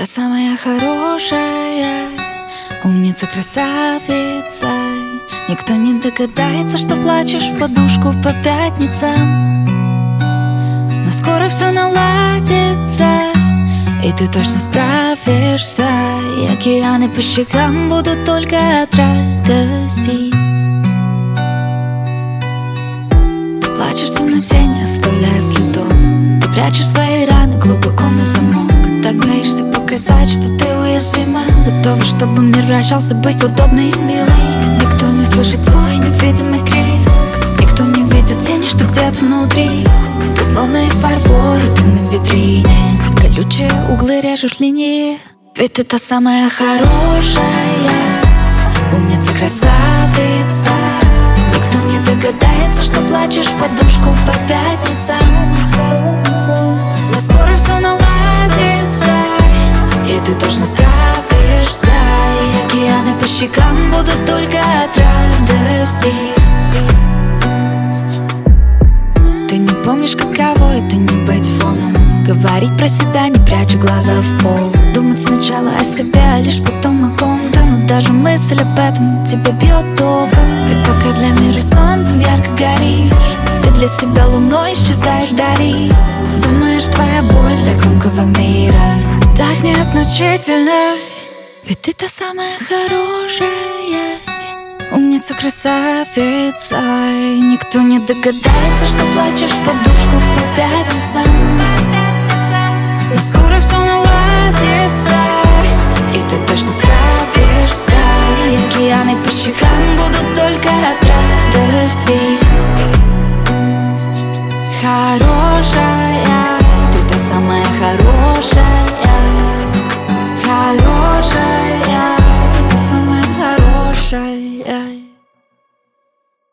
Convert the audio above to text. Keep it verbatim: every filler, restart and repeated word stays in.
та самая хорошая, умница, красавица. Никто не догадается, что плачешь в подушку по пятницам. Но скоро все наладится, и ты точно справишься. И океаны по щекам будут только от радости. Ты плачешь в темноте, не оставляя следов. Ты прячешь свои раны глубоко на замок. Так боишься показать, что ты уязвима. Готова, чтобы мир вращался, быть удобной и милой. Никто не слышит твой невидимый крик. Никто не видит тени, что где-то внутри. Ты словно из фарфора, ты на витрине. Колючие углы режешь линии. Ведь ты та самая хорошая, умница, красавица. Никто не догадается, что плачешь в подушку по пятницам. Но скоро все наладится, и ты точно справишься. И океаны по щекам будут только от радости. Ты не помнишь, каково это не быть фоном. Говорить про себя, не пряча глаза в пол. Думать сначала о себе, а лишь потом о ком-то. Но даже мысль об этом тебя бьет током. И пока для мира солнцем ярко горишь, ты для себя луной исчезаешь вдали. Думаешь, твоя боль для громкого мира так незначительна. Ведь ты та самая хорошая, умница, красавица. Никто не догадается, что плачешь в подушку по пятницам.